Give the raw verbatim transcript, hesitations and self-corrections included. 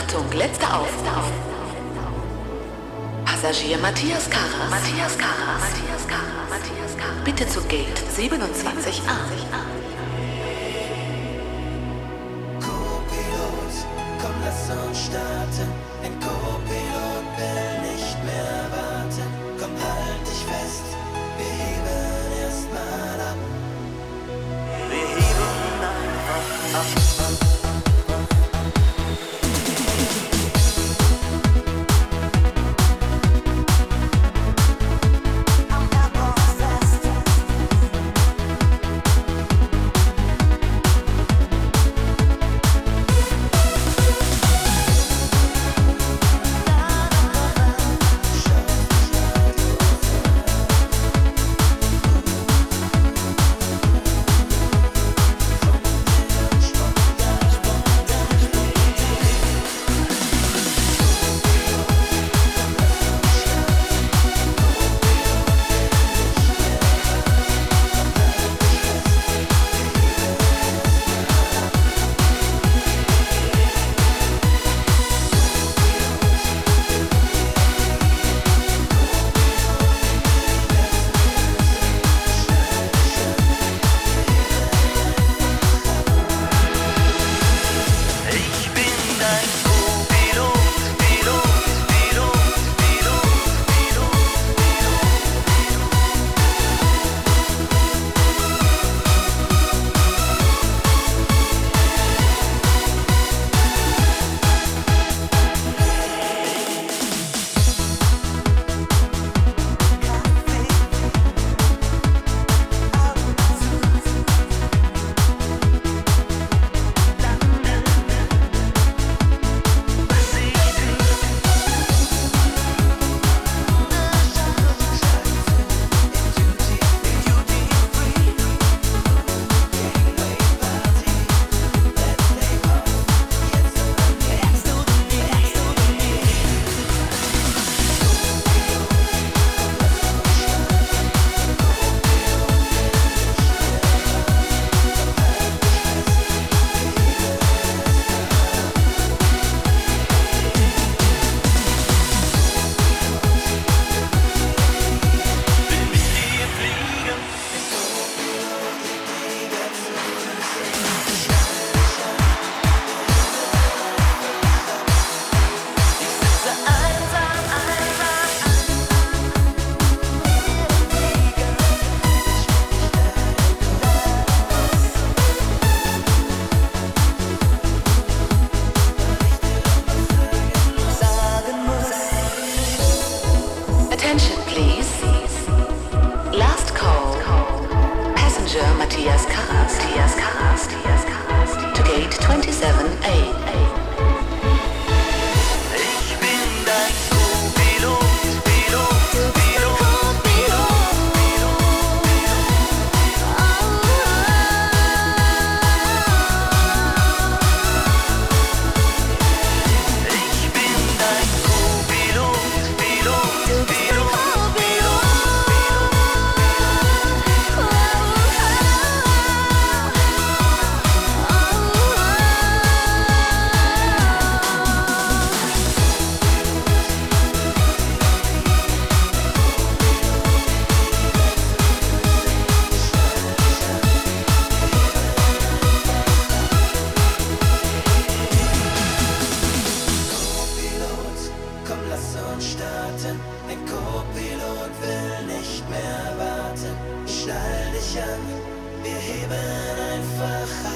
Achtung, letzter Aufruf. Passagier Matthias Karas. Matthias Karas. Matthias Karas. Matthias Karas. Bitte zu Gate siebenundzwanzig a. Co-Pilot, komm, lass uns starten. Ein Co-Pilot will nicht mehr warten. Komm, halt dich fest, wir heben erstmal ab. Wir heben einfach ab. Attention please. Last call. Passenger Matthias Karas. Matthias Karas. Matthias Karas. To gate twenty-seven A. Ich bin dein Co-Pilot, Pilot, Pilot, Pilot. Ich bin dein Co-Pilot, Pilot, Pilot. Komm, lass uns starten. Ein Co-Pilot will nicht mehr warten. Schnall dich an, wir heben einfach ab.